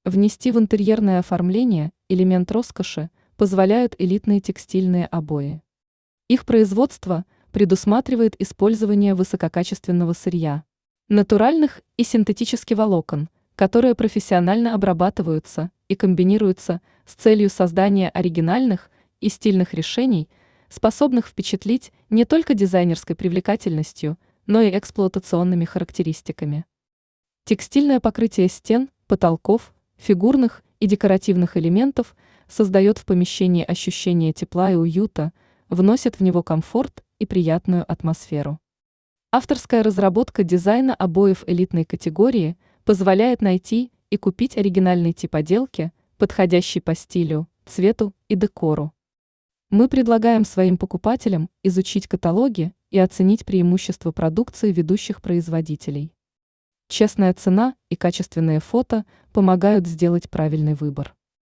Внести в интерьерное оформление элемент роскоши позволяют элитные текстильные обои. Их производство предусматривает использование высококачественного сырья, натуральных и синтетических волокон, которые профессионально обрабатываются и комбинируются с целью создания оригинальных и стильных решений, способных впечатлить не только дизайнерской привлекательностью, но и эксплуатационными характеристиками. Текстильное покрытие стен, потолков, фигурных и декоративных элементов создает в помещении ощущение тепла и уюта, вносит в него комфорт и приятную атмосферу. Авторская разработка дизайна обоев элитной категории позволяет найти и купить оригинальный тип отделки, подходящий по стилю, цвету и декору. Мы предлагаем своим покупателям изучить каталоги и оценить преимущества продукции ведущих производителей. Честная цена и качественные фото помогают сделать правильный выбор.